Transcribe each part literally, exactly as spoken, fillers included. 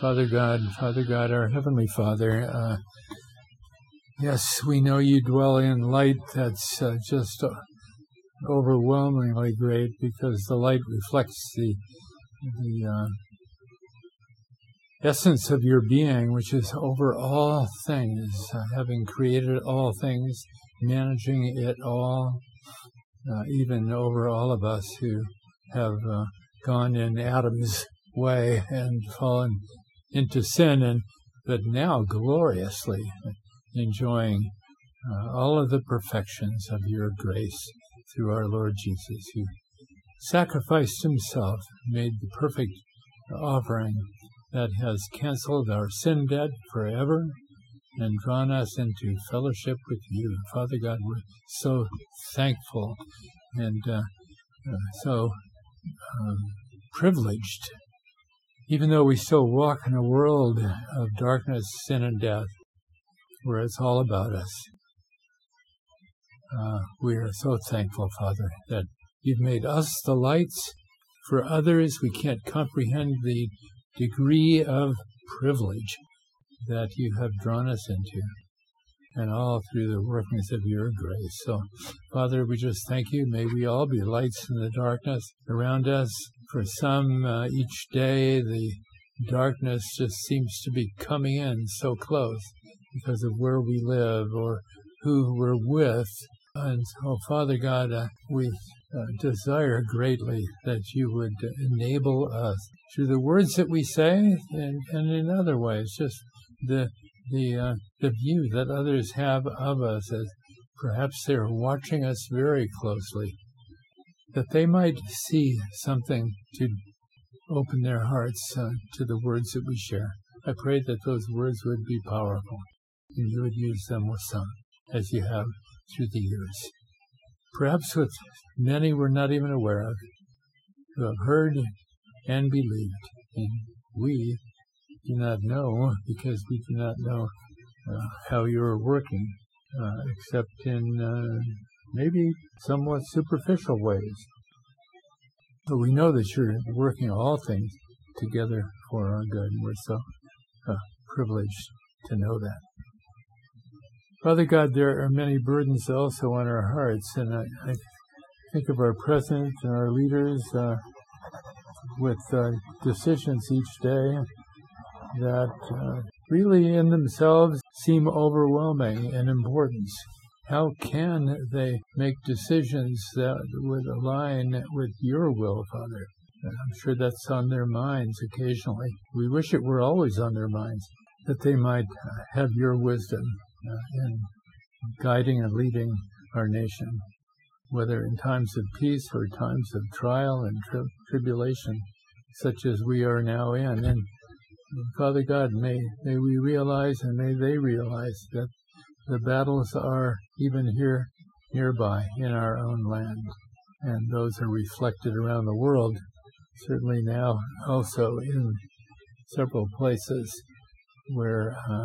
Father God, Father God, our Heavenly Father, uh, yes, we know you dwell in light that's uh, just uh, overwhelmingly great, because the light reflects the, the uh, essence of your being, which is over all things, uh, having created all things, managing it all, uh, even over all of us who have uh, gone in Adam's way and fallen into sin, and but now gloriously enjoying uh, all of the perfections of your grace through our Lord Jesus, who sacrificed himself, made the perfect offering that has canceled our sin debt forever and drawn us into fellowship with you. Father God, we're so thankful and uh, uh, so um, privileged, even though we still walk in a world of darkness, sin, and death, where it's all about us. Uh, we are so thankful, Father, that you've made us the lights for others. We can't comprehend the degree of privilege that you have drawn us into, and all through the workings of your grace. So, Father, we just thank you. May we all be lights in the darkness around us. For some, uh, each day, the darkness just seems to be coming in so close because of where we live or who we're with. And so, Father God, uh, we uh, desire greatly that you would enable us through the words that we say and, and in other ways, just the the uh, the view that others have of us, as perhaps they're watching us very closely, that they might see something to open their hearts uh, to the words that we share. I pray that those words would be powerful, and you would use them with some, as you have through the years. Perhaps with many we're not even aware of, who have heard and believed, and we do not know, because we do not know uh, how you're working, uh, except in uh, maybe somewhat superficial ways. But we know that you're working all things together for our good, and we're so uh, privileged to know that. Father God, there are many burdens also on our hearts, and I, I think of our president and our leaders uh, with uh, decisions each day that uh, really in themselves seem overwhelming in importance. How can they make decisions that would align with your will, Father? I'm sure that's on their minds occasionally. We wish it were always on their minds, that they might have your wisdom uh, in guiding and leading our nation, whether in times of peace or times of trial and tri- tribulation, such as we are now in. And Father God, may, may we realize and may they realize that the battles are even here nearby in our own land, and those are reflected around the world, certainly now also in several places where uh,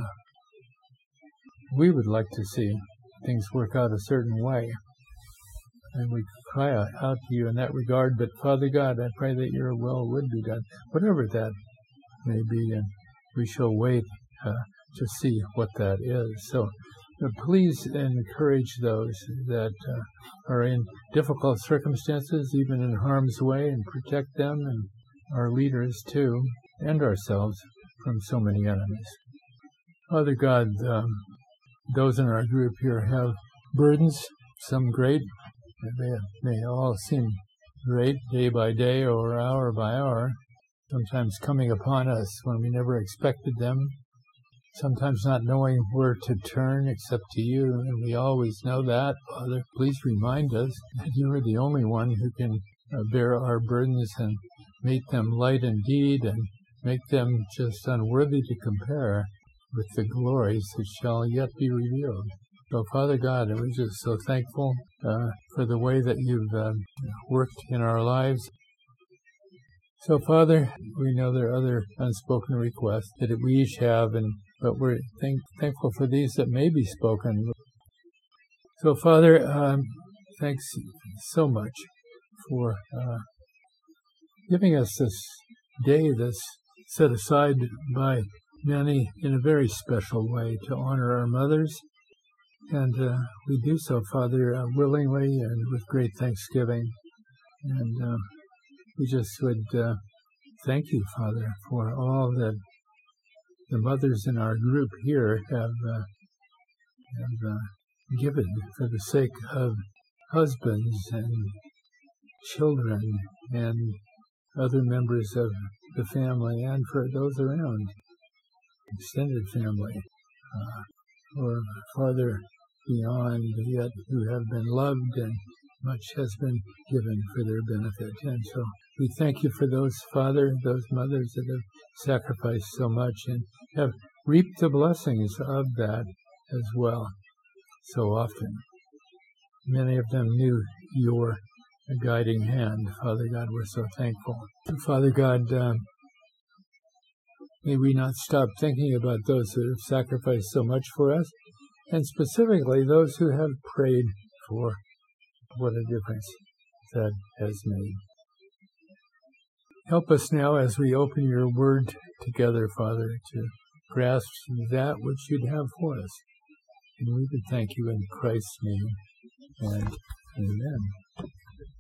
we would like to see things work out a certain way. And we cry out to you in that regard. But Father God, I pray that your will would be done, whatever that may be, and we shall wait uh, to see what that is. So uh, please encourage those that uh, are in difficult circumstances, even in harm's way, and protect them and our leaders too, and ourselves from so many enemies. Father God, um, those in our group here have burdens, some great. They may all seem great day by day or hour by hour, sometimes coming upon us when we never expected them, sometimes not knowing where to turn except to you, and we always know that, Father. Please remind us that you are the only one who can uh, bear our burdens and make them light indeed, and make them just unworthy to compare with the glories that shall yet be revealed. So, Father God, we're just so thankful uh, for the way that you've uh, worked in our lives. So, Father, we know there are other unspoken requests that we each have, and but we're thank, thankful for these that may be spoken. So, Father, um, thanks so much for uh, giving us this day, this set aside by many in a very special way to honor our mothers. And uh, we do so, Father, uh, willingly and with great thanksgiving. And uh, we just would uh, thank you, Father, for all that the mothers in our group here have, uh, have uh, given for the sake of husbands and children and other members of the family, and for those around, extended family, uh, or farther beyond yet, who have been loved, and much has been given for their benefit. And so we thank you for those, Father, those mothers that have sacrificed so much and have reaped the blessings of that as well so often. Many of them knew your guiding hand. Father God, we're so thankful. Father God, um, may we not stop thinking about those who have sacrificed so much for us, and specifically those who have prayed for. What a difference that has made. Help us now as we open your word together, Father, to grasp that which you'd have for us. And we would thank you in Christ's name. And amen.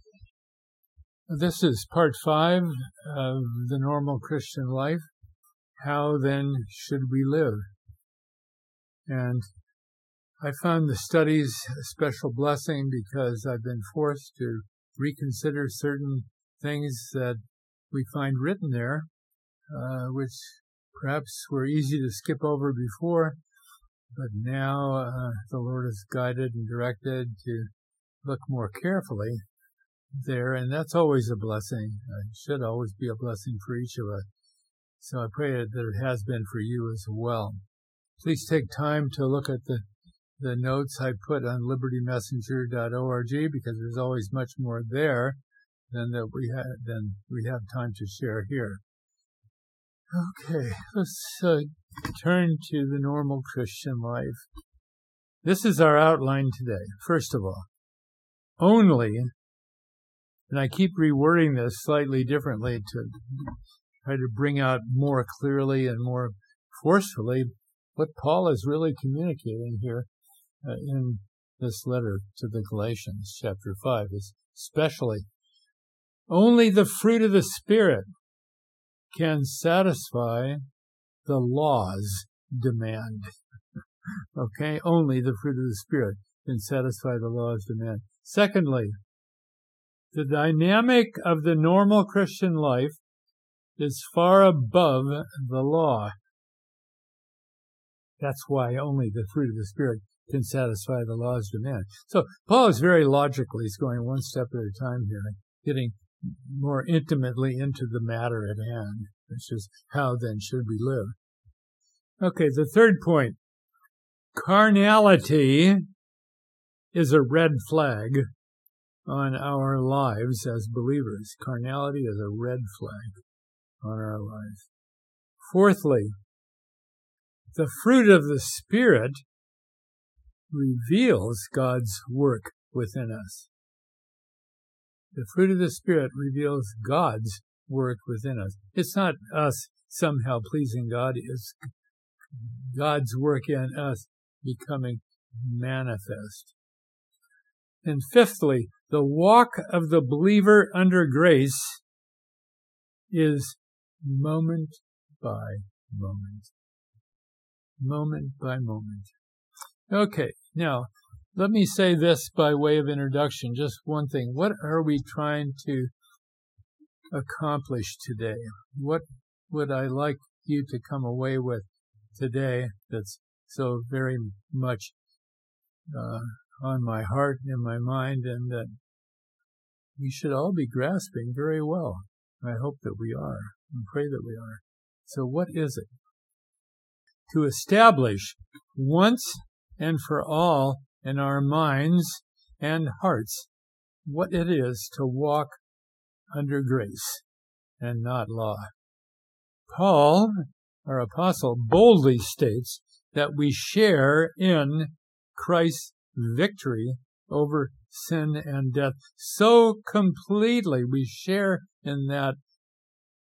This is part five of the normal Christian life. How then should we live? And I found the studies a special blessing because I've been forced to reconsider certain things that we find written there, uh, which perhaps were easy to skip over before, but now uh, the Lord has guided and directed to look more carefully there, and that's always a blessing. It should always be a blessing for each of us. So I pray that it has been for you as well. Please take time to look at the the notes I put on liberty messenger dot org, because there's always much more there than that we had than we have time to share here. Okay, let's uh, turn to the normal Christian life. This is our outline today. First of all, only, and I keep rewording this slightly differently to try to bring out more clearly and more forcefully what Paul is really communicating here uh, in this letter to the Galatians, chapter five, especially. Only the fruit of the Spirit can satisfy the law's demand. Okay? Only the fruit of the Spirit can satisfy the law's demand. Secondly, the dynamic of the normal Christian life is far above the law. That's why only the fruit of the Spirit can satisfy the law's demand. So Paul is very logical. He's going one step at a time here, getting more intimately into the matter at hand, which is how then should we live. Okay, the third point. Carnality is a red flag on our lives as believers. Carnality is a red flag on our lives. Fourthly, the fruit of the Spirit reveals God's work within us. The fruit of the Spirit reveals God's work within us. It's not us somehow pleasing God. It's God's work in us becoming manifest. And fifthly, the walk of the believer under grace is moment by moment. Moment by moment. Okay, now, let me say this by way of introduction, just one thing. What are we trying to accomplish today? What would I like you to come away with today that's so very much uh, on my heart and in my mind, and that we should all be grasping very well? I hope that we are, and pray that we are. So what is it? To establish once and for all in our minds and hearts what it is to walk under grace and not law. Paul, our apostle, boldly states that we share in Christ's victory over sin and death so completely. We share in that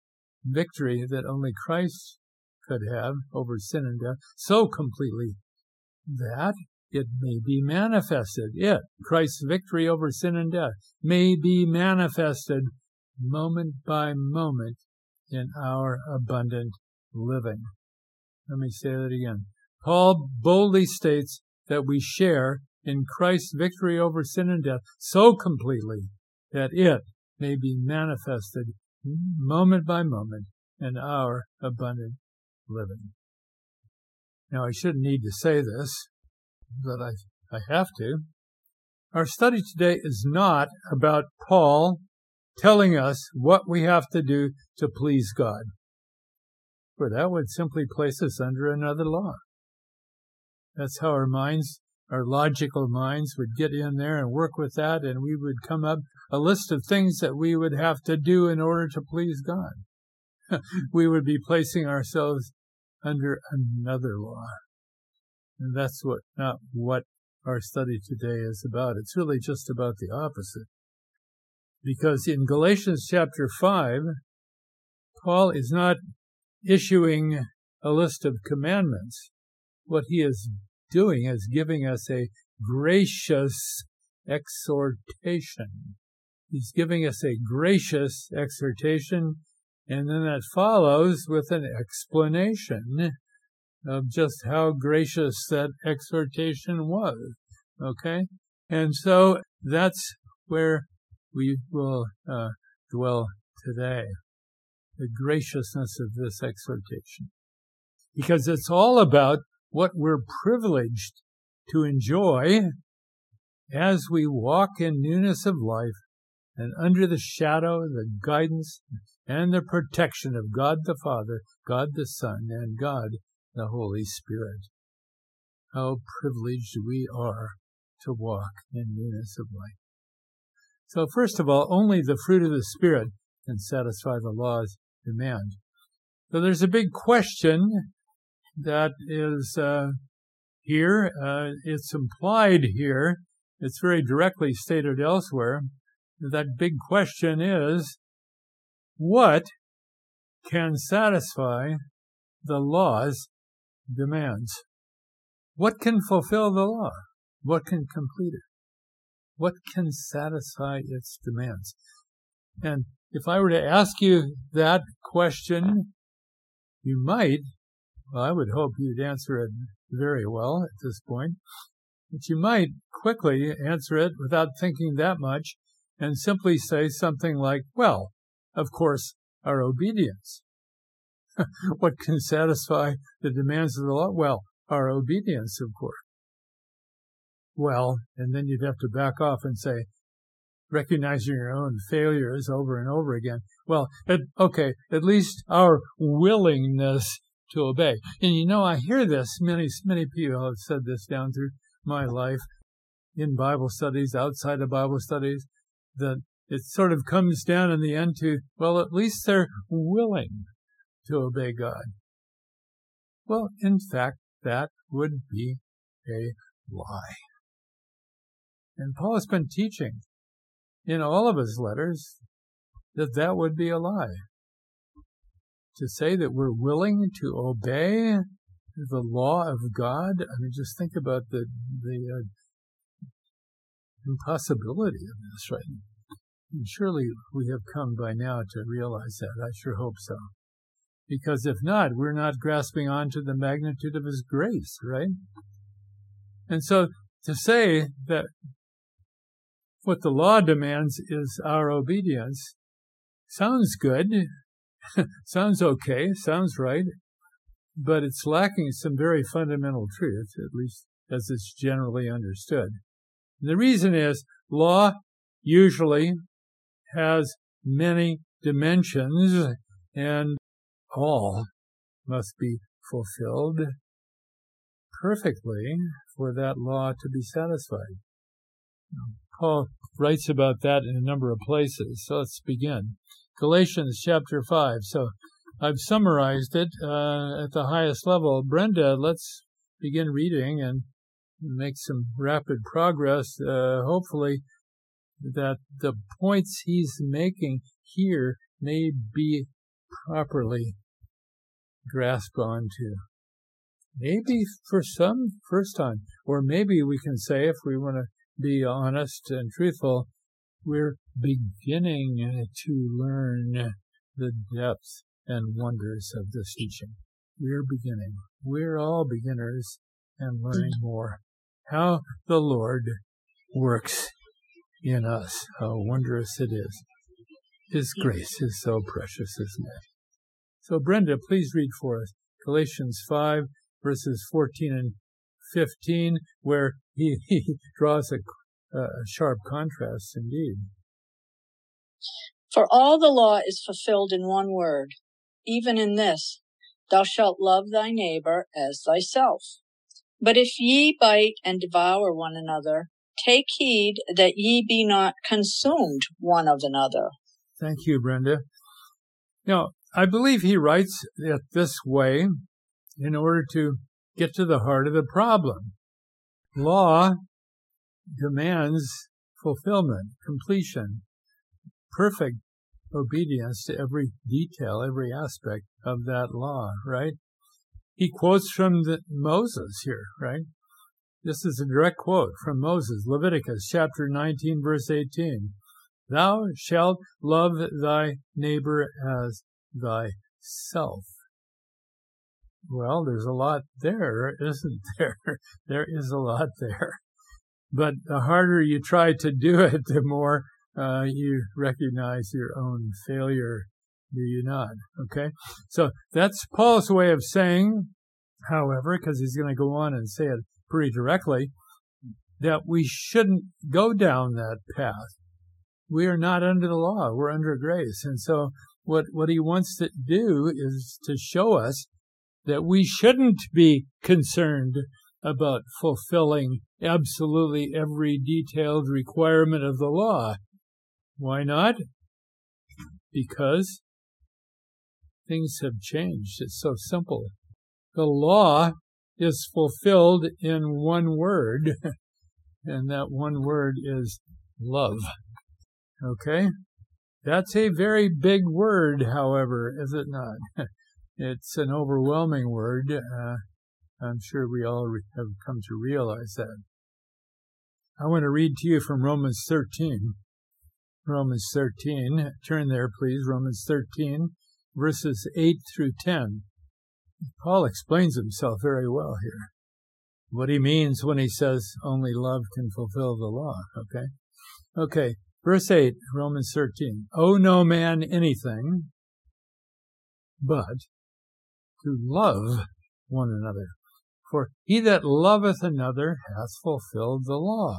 victory that only Christ could have over sin and death so completely that it may be manifested. It, Christ's victory over sin and death, may be manifested moment by moment in our abundant living. Let me say that again. Paul boldly states that we share in Christ's victory over sin and death so completely that it may be manifested moment by moment in our abundant living. Now, I shouldn't need to say this, but I, I have to. Our study today is not about Paul telling us what we have to do to please God, for that would simply place us under another law. That's how our minds, our logical minds, would get in there and work with that, and we would come up a list of things that we would have to do in order to please God. We would be placing ourselves under another law. And that's what not what our study today is about. It's really just about the opposite. Because in Galatians chapter five, Paul is not issuing a list of commandments. What he is doing is giving us a gracious exhortation. He's giving us a gracious exhortation, and then that follows with an explanation of just how gracious that exhortation was. Okay? And so that's where we will uh, dwell today, the graciousness of this exhortation. Because it's all about what we're privileged to enjoy as we walk in newness of life and under the shadow, the guidance, and the protection of God the Father, God the Son, and God the Holy Spirit. How privileged we are to walk in newness of life. So first of all, only the fruit of the Spirit can satisfy the law's demand. So there's a big question that is uh, here. Uh, it's implied here. It's very directly stated elsewhere. That big question is, what can satisfy the law's demands? What can fulfill the law? What can complete it? What can satisfy its demands? And if I were to ask you that question, you might, well, I would hope you'd answer it very well at this point, but you might quickly answer it without thinking that much and simply say something like, well, of course, our obedience. What can satisfy the demands of the law? Well, our obedience, of course. Well, and then you'd have to back off and say, recognizing your own failures over and over again. Well, it, okay, at least our willingness to obey. And you know, I hear this, many, many people have said this down through my life, in Bible studies, outside of Bible studies, that it sort of comes down in the end to, well, at least they're willing to obey God. Well, in fact, that would be a lie. And Paul has been teaching in all of his letters that that would be a lie. To say that we're willing to obey the law of God, I mean, just think about the the uh, impossibility of this, right? And surely we have come by now to realize that. I sure hope so. Because if not, we're not grasping onto the magnitude of His grace, right? And so to say that what the law demands is our obedience sounds good, sounds okay, sounds right, but it's lacking some very fundamental truth, at least as it's generally understood. The reason is law usually has many dimensions, and all must be fulfilled perfectly for that law to be satisfied. Paul writes about that in a number of places, so let's begin. Galatians chapter five. So I've summarized it uh, at the highest level. Brenda, let's begin reading and make some rapid progress. Uh, hopefully that the points he's making here may be properly grasp onto. Maybe for some, first time, or maybe we can say, if we want to be honest and truthful, we're beginning to learn the depth and wonders of this teaching. We're beginning. We're all beginners and learning more. How the Lord works in us. How wondrous it is. His grace is so precious, isn't it? So Brenda, please read for us Galatians five, verses fourteen and fifteen, where he, he draws a, a sharp contrast indeed. For all the law is fulfilled in one word, even in this, thou shalt love thy neighbor as thyself. But if ye bite and devour one another, take heed that ye be not consumed one of another. Thank you, Brenda. Now, I believe he writes it this way in order to get to the heart of the problem. Law demands fulfillment, completion, perfect obedience to every detail, every aspect of that law, right? He quotes from the, Moses here, right? This is a direct quote from Moses, Leviticus chapter nineteen, verse eighteen. Thou shalt love thy neighbor as thyself. Well, there's a lot there, isn't there? There is a lot there. But the harder you try to do it, the more uh, you recognize your own failure, do you not? Okay? So that's Paul's way of saying, however, because he's going to go on and say it pretty directly, that we shouldn't go down that path. We are not under the law. We're under grace. And so what, what he wants to do is to show us that we shouldn't be concerned about fulfilling absolutely every detailed requirement of the law. Why not? Because things have changed. It's so simple. The law is fulfilled in one word, and that one word is love. Okay? That's a very big word, however, is it not? It's an overwhelming word. Uh, I'm sure we all re- have come to realize that. I want to read to you from Romans thirteen. Romans thirteen. Turn there, please. Romans thirteen, verses eight through ten. Paul explains himself very well here. What he means when he says only love can fulfill the law. Okay? Okay. Verse eight, Romans thirteen. Owe no man anything but to love one another. For he that loveth another hath fulfilled the law.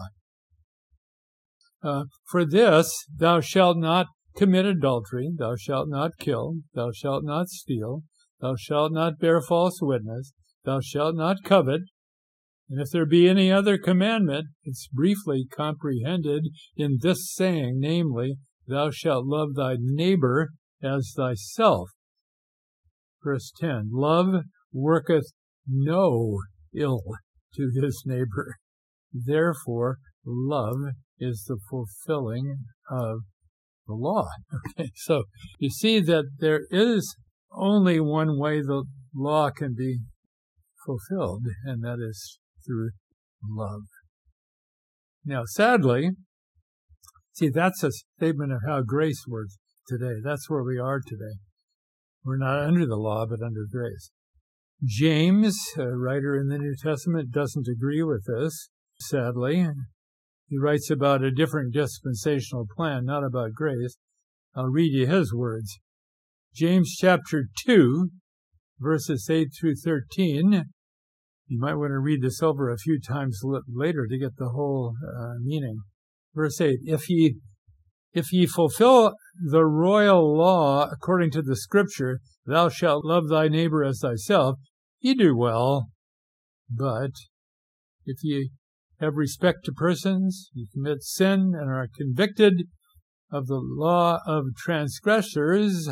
Uh, for this, thou shalt not commit adultery, thou shalt not kill, thou shalt not steal, thou shalt not bear false witness, thou shalt not covet. And if there be any other commandment, it's briefly comprehended in this saying, namely, thou shalt love thy neighbor as thyself. Verse ten, love worketh no ill to his neighbor. Therefore, love is the fulfilling of the law. Okay, so you see that there is only one way the law can be fulfilled, and that is through love. Now, sadly, see, that's a statement of how grace works today. That's where we are today. We're not under the law, but under grace. James, a writer in the New Testament, doesn't agree with this, sadly. He writes about a different dispensational plan, not about grace. I'll read you his words. James chapter two, verses eight through thirteen. You might want to read this over a few times later to get the whole uh, meaning. Verse eight, if ye, if ye fulfill the royal law according to the scripture, thou shalt love thy neighbor as thyself, ye do well. But if ye have respect to persons, ye commit sin and are convicted of the law of transgressors.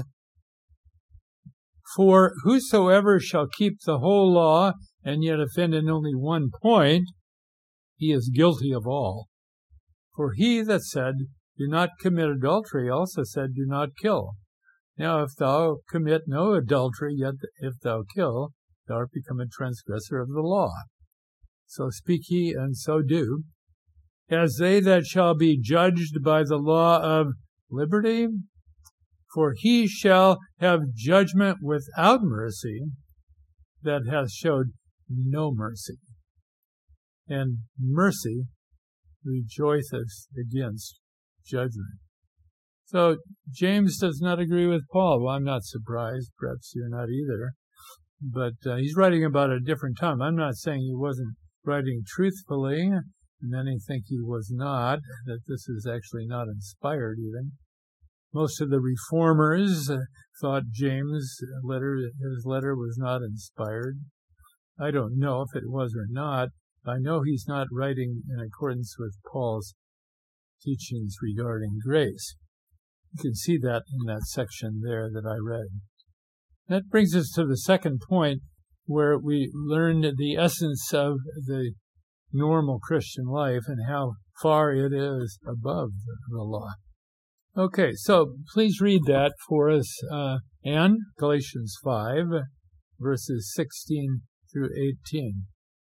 For whosoever shall keep the whole law and yet offend in only one point, he is guilty of all. For he that said, do not commit adultery, also said, do not kill. Now if thou commit no adultery, yet if thou kill, thou art become a transgressor of the law. So speak ye, and so do, as they that shall be judged by the law of liberty. For he shall have judgment without mercy that hath showed no mercy. And mercy rejoiceth against judgment. So James does not agree with Paul. Well, I'm not surprised. Perhaps you're not either. But uh, he's writing about a different time. I'm not saying he wasn't writing truthfully, and many think he was not, that this is actually not inspired even. Most of the reformers uh, thought James' letter, his letter was not inspired. I don't know if it was or not. I know he's not writing in accordance with Paul's teachings regarding grace. You can see that in that section there that I read. That brings us to the second point, where we learned the essence of the normal Christian life and how far it is above the law. Okay, so please read that for us, uh, Anne, Galatians five, verses sixteen through eighteen.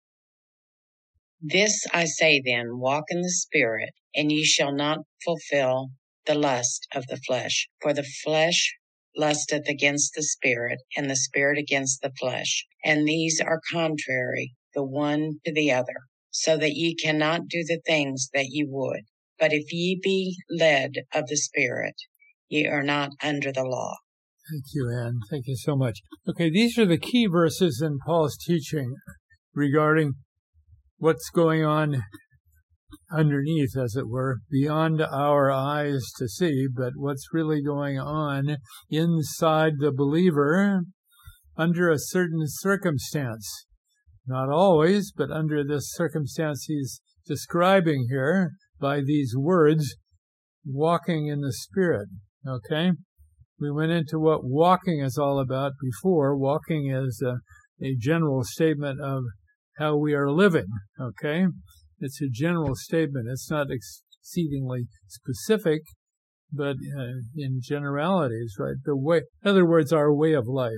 This I say then, walk in the Spirit, and ye shall not fulfill the lust of the flesh. For the flesh lusteth against the Spirit, and the Spirit against the flesh. And these are contrary the one to the other, so that ye cannot do the things that ye would. But if ye be led of the Spirit, ye are not under the law. Thank you, Anne. Thank you so much. Okay, these are the key verses in Paul's teaching regarding what's going on underneath, as it were, beyond our eyes to see, but what's really going on inside the believer under a certain circumstance. Not always, but under this circumstance he's describing here by these words, walking in the Spirit. Okay? We went into what walking is all about before. Walking is a, a general statement of how we are living. Okay? It's a general statement. It's not exceedingly specific, but uh, in generalities, right? The way, in other words, our way of life.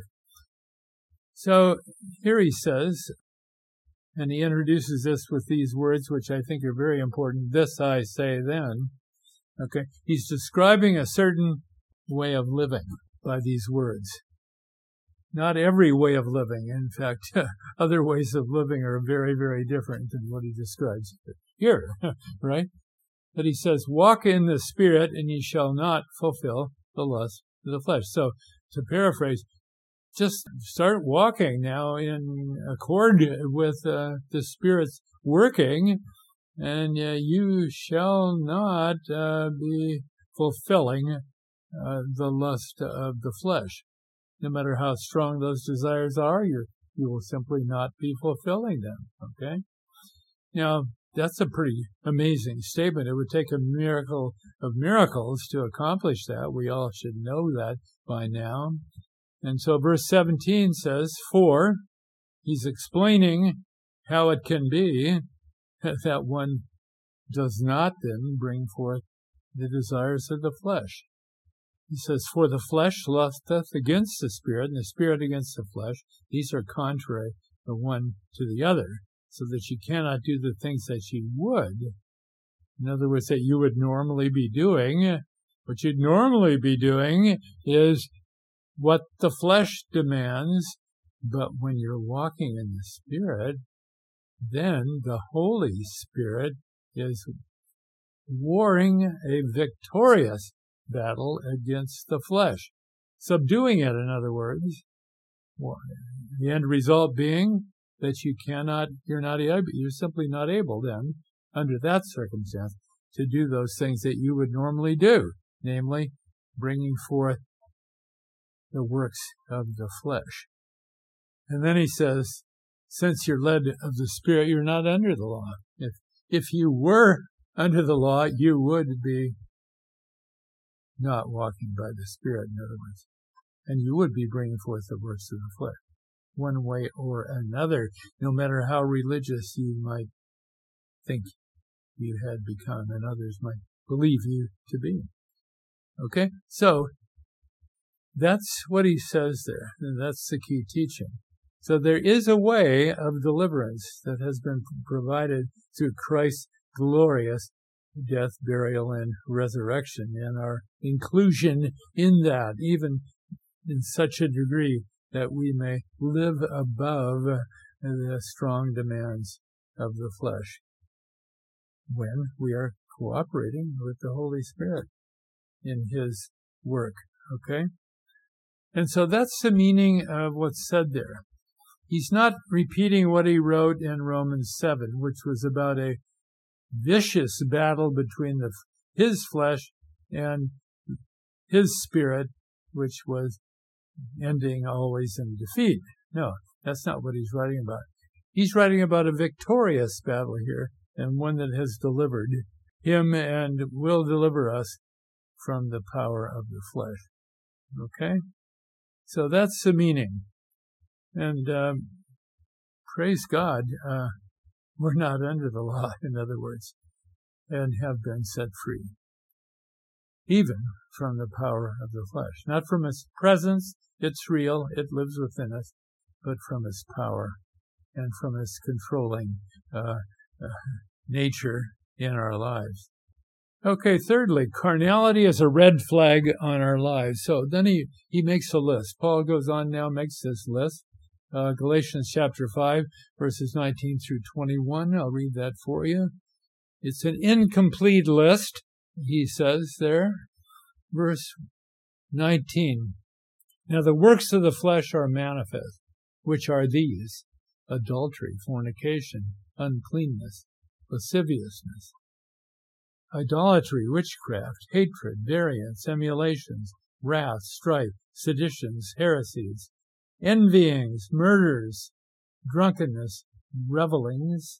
So here he says, and he introduces this with these words, which I think are very important. This I say then. Okay. He's describing a certain way of living by these words. Not every way of living. In fact, other ways of living are very, very different than what he describes here, right? But he says, walk in the Spirit, and ye shall not fulfill the lust of the flesh. So, to paraphrase, just start walking now in accord with uh, the Spirit's working, and uh, you shall not uh, be fulfilling uh, the lust of the flesh. No matter how strong those desires are, you you will simply not be fulfilling them. Okay? Now, that's a pretty amazing statement. It would take a miracle of miracles to accomplish that. We all should know that by now. And so verse seventeen says, for, he's explaining how it can be that one does not then bring forth the desires of the flesh. He says, for the flesh lusteth against the Spirit, and the Spirit against the flesh. These are contrary the one to the other, so that you cannot do the things that you would. In other words, that you would normally be doing. What you'd normally be doing is what the flesh demands, but when you're walking in the Spirit, then the Holy Spirit is warring a victorious battle against the flesh, subduing it, in other words. The end result being that you cannot, you're not able, you're simply not able then, under that circumstance, to do those things that you would normally do, namely, bringing forth the works of the flesh. And then he says, since you're led of the Spirit, you're not under the law. If, if you were under the law, you would be not walking by the Spirit, in other words. And you would be bringing forth the works of the flesh, one way or another, no matter how religious you might think you had become and others might believe you to be. Okay? So, That's what he says there, and that's the key teaching. So there is a way of deliverance that has been provided through Christ's glorious death, burial, and resurrection, and our inclusion in that, even in such a degree that we may live above the strong demands of the flesh when we are cooperating with the Holy Spirit in his work, okay? And so that's the meaning of what's said there. He's not repeating what he wrote in Romans seven, which was about a vicious battle between the, his flesh and his spirit, which was ending always in defeat. No, that's not what he's writing about. He's writing about a victorious battle here, and one that has delivered him and will deliver us from the power of the flesh. Okay? So that's the meaning. And um, praise God, uh, we're not under the law, in other words, and have been set free, even from the power of the flesh. Not from its presence, it's real, it lives within us, but from its power and from its controlling uh, uh, nature in our lives. Okay, thirdly, carnality is a red flag on our lives. So then he, he makes a list. Paul goes on now, makes this list. Uh, Galatians chapter five, verses nineteen through twenty-one. I'll read that for you. It's an incomplete list, he says there. Verse nineteen. Now the works of the flesh are manifest, which are these: adultery, fornication, uncleanness, lasciviousness, idolatry, witchcraft, hatred, variance, emulations, wrath, strife, seditions, heresies, envyings, murders, drunkenness, revellings,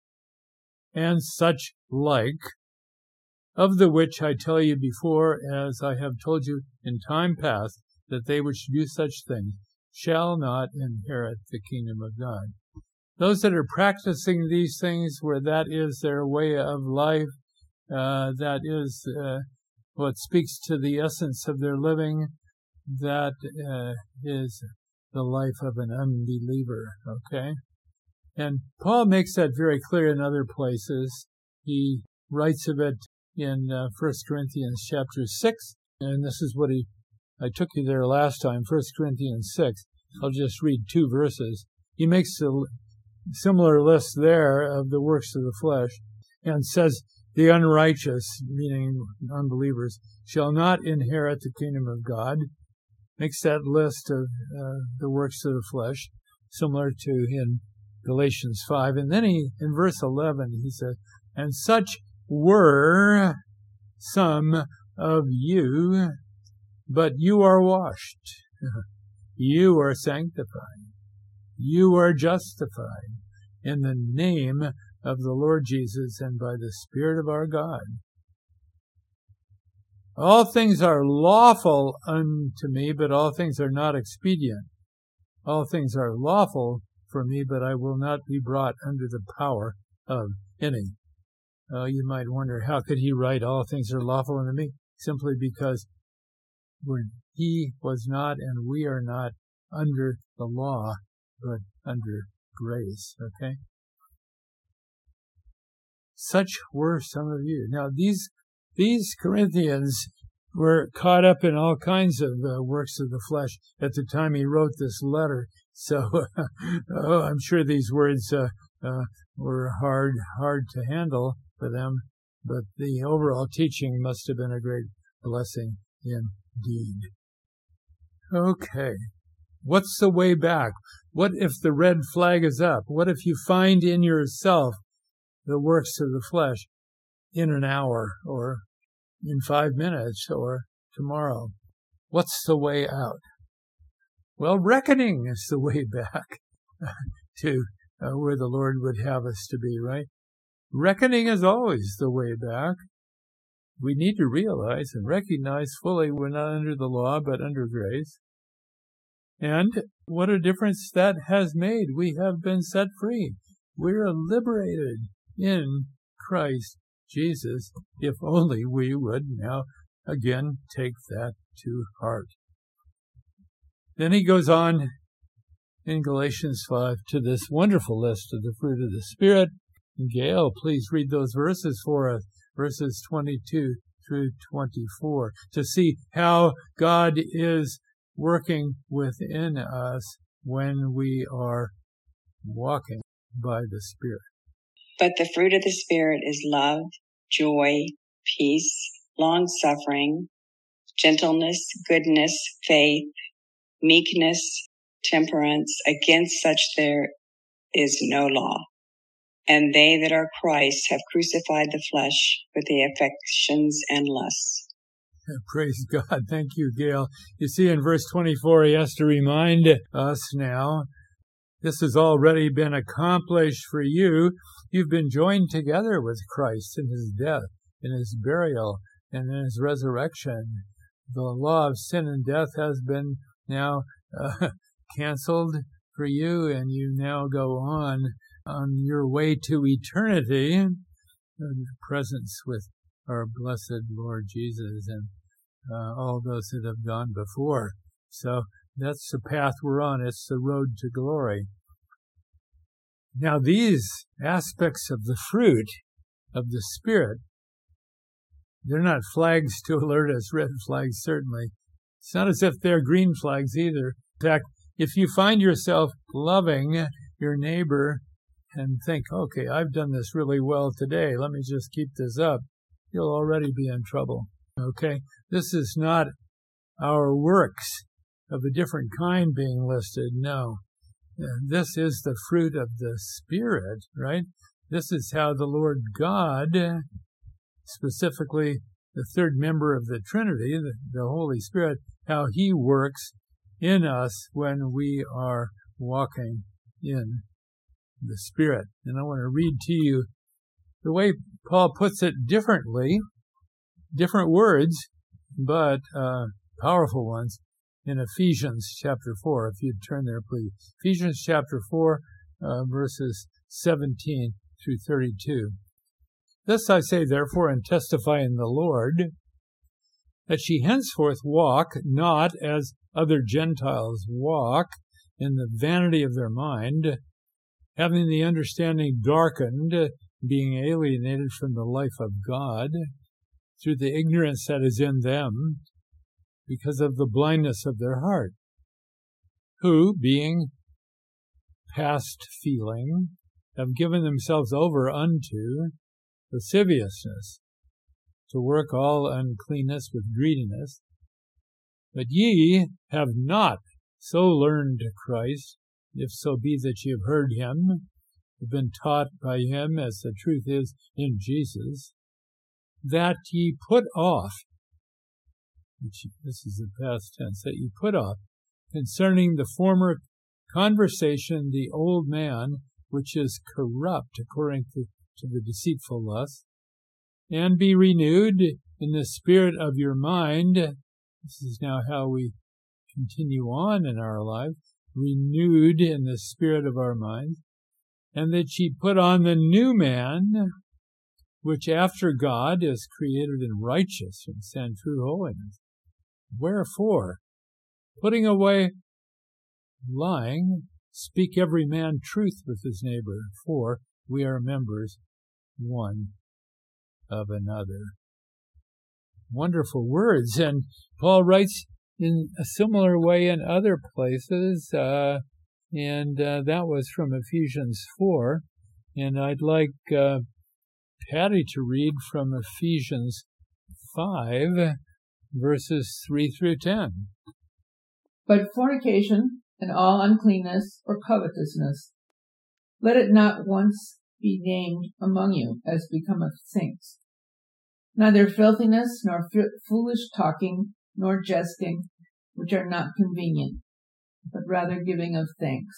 and such like, of the which I tell you before, as I have told you in time past, that they which do such things shall not inherit the kingdom of God. Those that are practicing these things, where that is their way of life, uh, that is uh, what speaks to the essence of their living, that uh, is the life of an unbeliever, okay? And Paul makes that very clear in other places. He writes of it in uh, First Corinthians chapter six, and this is what he, I took you there last time, First Corinthians six. I'll just read two verses. He makes a similar list there of the works of the flesh and says, the unrighteous, meaning unbelievers, shall not inherit the kingdom of God. Makes that list of uh, the works of the flesh, similar to in Galatians five. And then he, in verse eleven, he says, and such were some of you, but you are washed, you are sanctified, you are justified in the name of the Lord Jesus and by the Spirit of our God. All things are lawful unto me, but all things are not expedient. All things are lawful for me, but I will not be brought under the power of any. Uh, you might wonder, how could he write all things are lawful unto me? Simply because when he was not and we are not under the law, but under grace, okay? Such were some of you. Now, these these Corinthians were caught up in all kinds of uh, works of the flesh at the time he wrote this letter. So oh, I'm sure these words uh, uh, were hard, hard to handle for them, but the overall teaching must have been a great blessing indeed. Okay. What's the way back? What if the red flag is up? What if you find in yourself the works of the flesh in an hour or in five minutes or tomorrow? What's the way out? Well, reckoning is the way back to uh, where the Lord would have us to be, right? Reckoning is always the way back. We need to realize and recognize fully we're not under the law, but under grace. And what a difference that has made. We have been set free. We're liberated in Christ Jesus, if only we would now again take that to heart. Then he goes on in Galatians five to this wonderful list of the fruit of the Spirit. And Gail, please read those verses for us, verses twenty-two through twenty-four, to see how God is working within us when we are walking by the Spirit. But the fruit of the Spirit is love, joy, peace, long-suffering, gentleness, goodness, faith, meekness, temperance. Against such there is no law. And they that are Christ have crucified the flesh with the affections and lusts. Praise God. Thank you, Gail. You see, in verse twenty-four, he has to remind us now, this has already been accomplished for you. You've been joined together with Christ in his death, in his burial, and in his resurrection. The law of sin and death has been now uh, canceled for you, and you now go on on your way to eternity in presence with our blessed Lord Jesus and uh, all those that have gone before. So that's the path we're on. It's the road to glory. Now, these aspects of the fruit of the Spirit, they're not flags to alert us, red flags certainly. It's not as if they're green flags either. In fact, if you find yourself loving your neighbor and think, okay, I've done this really well today, let me just keep this up, you'll already be in trouble. Okay? This is not our works of a different kind being listed. No. This is the fruit of the Spirit, right? This is how the Lord God, specifically the third member of the Trinity, the, the Holy Spirit, how he works in us when we are walking in the Spirit. And I want to read to you the way Paul puts it differently, different words, but uh, powerful ones, in Ephesians chapter four. If you'd turn there, please. Ephesians chapter four, uh, verses seventeen through thirty-two. This I say, therefore, and testify in the Lord, that ye henceforth walk not as other Gentiles walk, in the vanity of their mind, having the understanding darkened, being alienated from the life of God, through the ignorance that is in them, because of the blindness of their heart, who, being past feeling, have given themselves over unto lasciviousness, to work all uncleanness with greediness. But ye have not so learned Christ, if so be that ye have heard him, have been taught by him, as the truth is in Jesus, that ye put off, which this is the past tense, that ye put off, concerning the former conversation, the old man, which is corrupt according to, to the deceitful lust, and be renewed in the spirit of your mind. This is now how we continue on in our life, renewed in the spirit of our minds, and that ye put on the new man, which after God is created in righteousness and true holiness. Wherefore, putting away lying, speak every man truth with his neighbor, for we are members one of another. Wonderful words. And Paul writes in a similar way in other places, uh, and uh, that was from Ephesians four. And I'd like uh, Patty to read from Ephesians five, verses three through ten. But fornication and all uncleanness or covetousness, let it not once be named among you, as becometh saints. Neither filthiness, nor f- foolish talking, nor jesting, which are not convenient, but rather giving of thanks.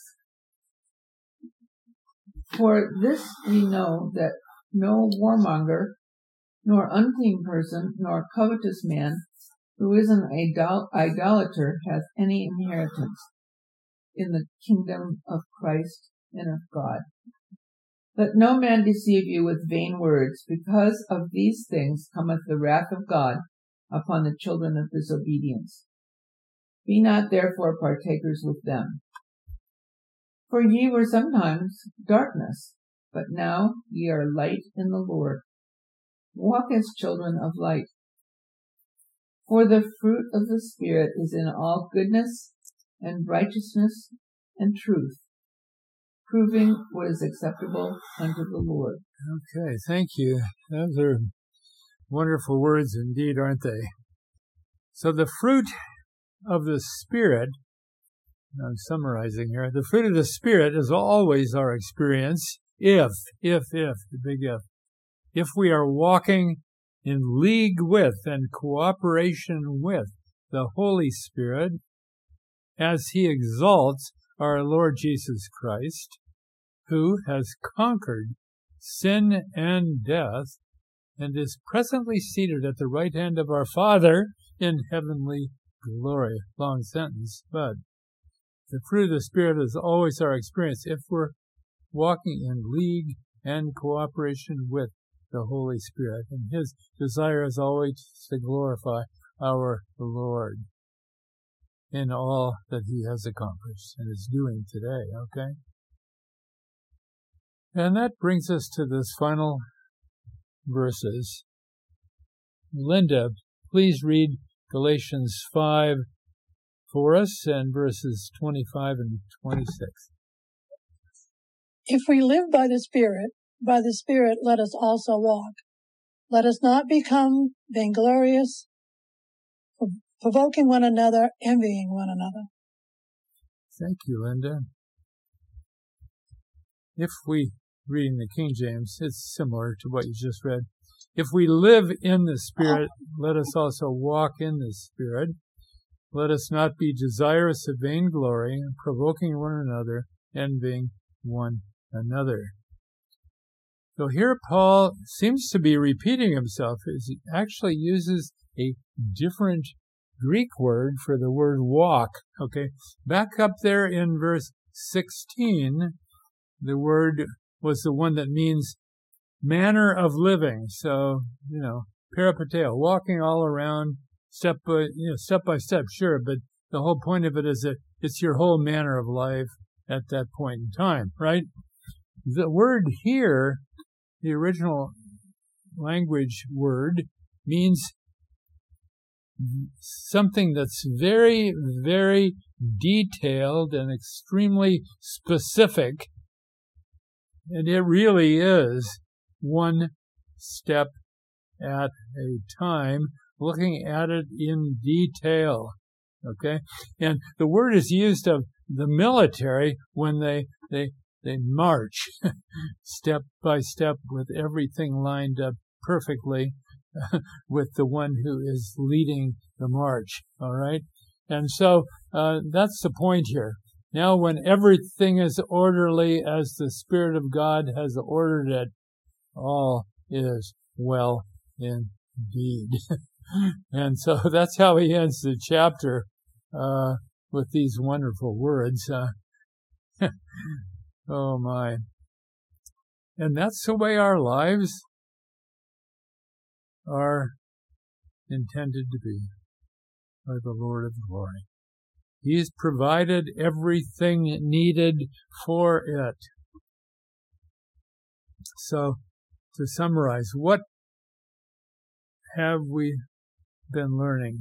For this we know, that no warmonger, nor unclean person, nor covetous man, who is an idol- idolater, hath any inheritance in the kingdom of Christ and of God. Let no man deceive you with vain words, because of these things cometh the wrath of God upon the children of disobedience. Be not therefore partakers with them. For ye were sometimes darkness, but now ye are light in the Lord. Walk as children of light. For the fruit of the Spirit is in all goodness and righteousness and truth, proving what is acceptable unto the Lord. Okay, thank you. Those are wonderful words indeed, aren't they? So the fruit of the Spirit, I'm summarizing here, the fruit of the Spirit is always our experience if, if, if, the big if, if we are walking in league with and cooperation with the Holy Spirit as He exalts our Lord Jesus Christ, who has conquered sin and death and is presently seated at the right hand of our Father in heavenly glory. Long sentence, but the fruit of the Spirit is always our experience if we're walking in league and cooperation with the Holy Spirit. And His desire is always to glorify our Lord in all that He has accomplished and is doing today, okay? And that brings us to this final verses. Linda, please read Galatians five for us and verses twenty-five and twenty-six. If we live by the Spirit, by the Spirit let us also walk. Let us not become vainglorious, provoking one another, envying one another. Thank you, Linda. If we, reading the King James, it's similar to what you just read. If we live in the Spirit, let us also walk in the Spirit. Let us not be desirous of vainglory, provoking one another, envying one another. So here Paul seems to be repeating himself as he actually uses a different Greek word for the word walk. Okay, back up there in verse sixteen, the word was the one that means manner of living. So, you know, peripateo, walking all around, step by, you know, step by step, sure, but the whole point of it is that it's your whole manner of life at that point in time, right? The word here, the original language word, means something that's very, very detailed and extremely specific. And it really is one step at a time, looking at it in detail. Okay? And the word is used of the military when they, they, they march step by step with everything lined up perfectly with the one who is leading the march. All right? And so uh, that's the point here. Now, when everything is orderly as the Spirit of God has ordered it, all is well indeed. And so that's how he ends the chapter uh, with these wonderful words. Uh, oh, my. And that's the way our lives are intended to be by the Lord of glory. He's provided everything needed for it. So, to summarize, what have we been learning?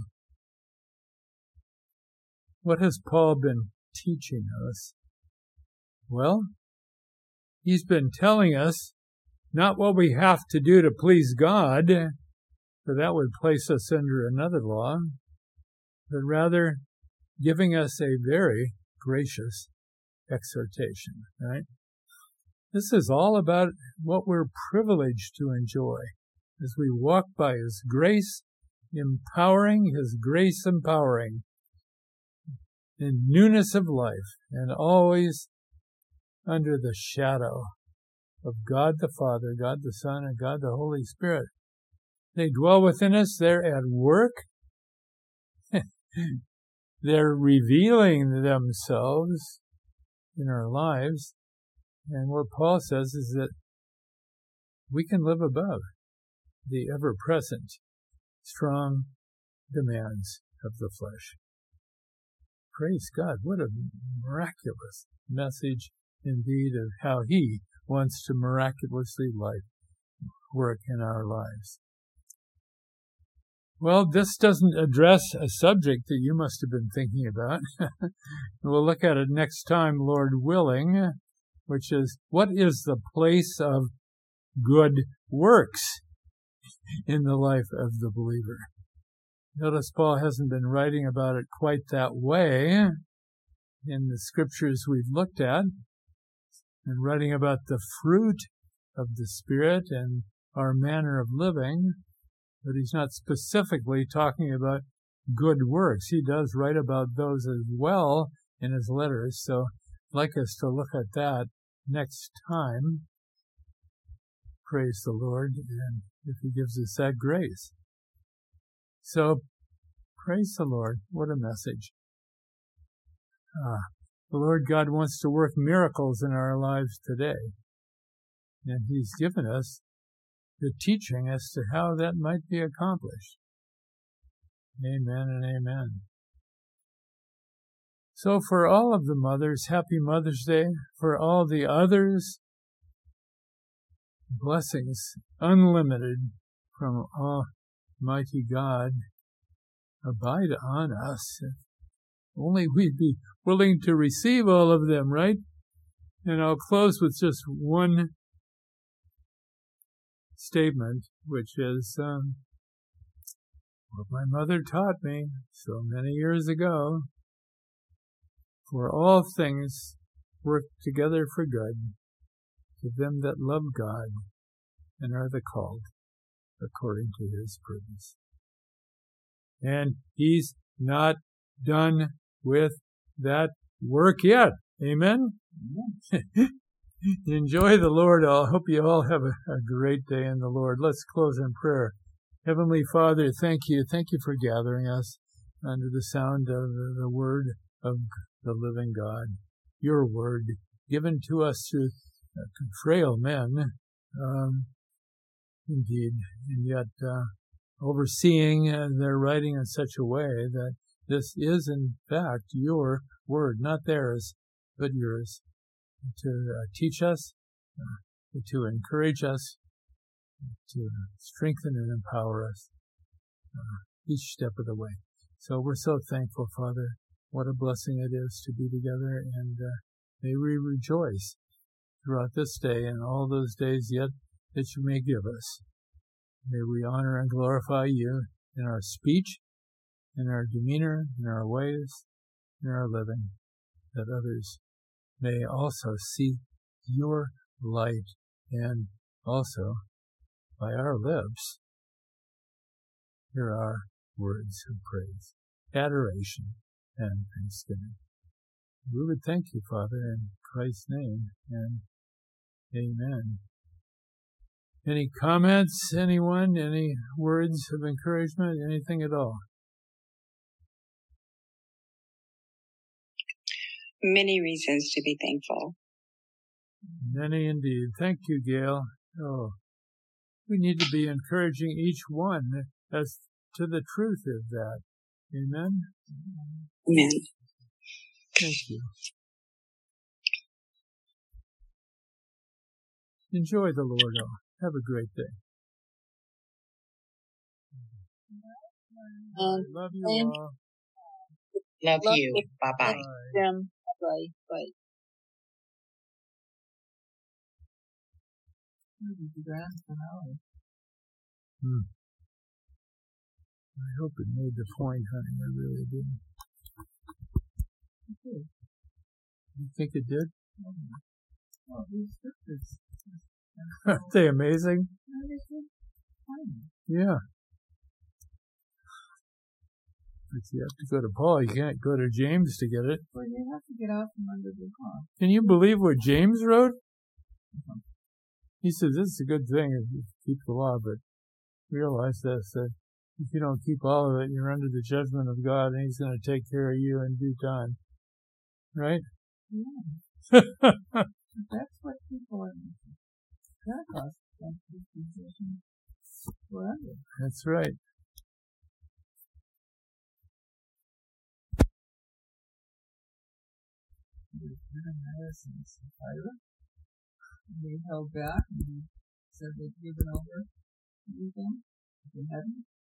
What has Paul been teaching us? Well, he's been telling us not what we have to do to please God, for that would place us under another law, but rather giving us a very gracious exhortation, right? This is all about what we're privileged to enjoy as we walk by His grace empowering, His grace empowering in newness of life and always under the shadow of God the Father, God the Son, and God the Holy Spirit. They dwell within us. They're at work. They're revealing themselves in our lives. And what Paul says is that we can live above the ever-present, strong demands of the flesh. praise God. What a miraculous message indeed of how He wants to miraculously life work in our lives. Well, this doesn't address a subject that you must have been thinking about. We'll look at it next time, Lord willing, which is, what is the place of good works in the life of the believer? Notice Paul hasn't been writing about it quite that way in the scriptures we've looked at, and writing about the fruit of the Spirit and our manner of living, but he's not specifically talking about good works. He does write about those as well in his letters, so I'd like us to look at that next time. Praise the Lord, and if He gives us that grace. So, praise the Lord. What a message. Ah, the Lord God wants to work miracles in our lives today, and He's given us the teaching as to how that might be accomplished. Amen and amen. So for all of the mothers, happy Mother's Day. For all the others, blessings unlimited from Almighty God abide on us. If only we'd be willing to receive all of them, right? And I'll close with just one statement, which is um, what my mother taught me so many years ago. For all things work together for good to them that love God and are the called according to His purpose. And He's not done with that work yet. Amen? Enjoy the Lord. I hope you all have a, a great day in the Lord. Let's close in prayer. Heavenly Father, thank you. Thank you for gathering us under the sound of the word of the living God. Your word given to us through uh, frail men, um, indeed, and yet uh, overseeing uh, their writing in such a way that this is in fact your word, not theirs, but yours, to uh, teach us, uh, to encourage us, to strengthen and empower us uh, each step of the way. So we're so thankful, Father. What a blessing it is to be together, and uh, may we rejoice throughout this day and all those days yet that you may give us. May we honor and glorify you in our speech, in our demeanor, in our ways, in our living, that others may also see your light, and also by our lips hear our words of praise, adoration, and thanksgiving. We would thank you, Father, in Christ's name, and amen. Any comments, anyone? Any words of encouragement? Anything at all? Many reasons to be thankful. Many indeed. Thank you, Gail. Oh, we need to be encouraging each one as to the truth of that. Amen? Amen. Thank you. Enjoy the Lord all. Have a great day. Um, Love you and all. Love, love you. you. Bye-bye. Bye. Jim. Bye. Bye. Hmm. I hope it made the point, honey. I really did. You think it did? Well, these scriptures. Aren't they amazing? Yeah. But you have to go to Paul. You can't go to James to get it. Well, you have to get out from under the cross. Can you believe what James wrote? He says, this is a good thing if you keep the law, but realize this, that if you don't keep all of it, you're under the judgment of God, and He's going to take care of you in due time. Right? Yeah. That's what people are missing. Pentecost went to this position forever. That's right. Ananias and Sapphira. They held back and said they'd given over everything. They hadn't.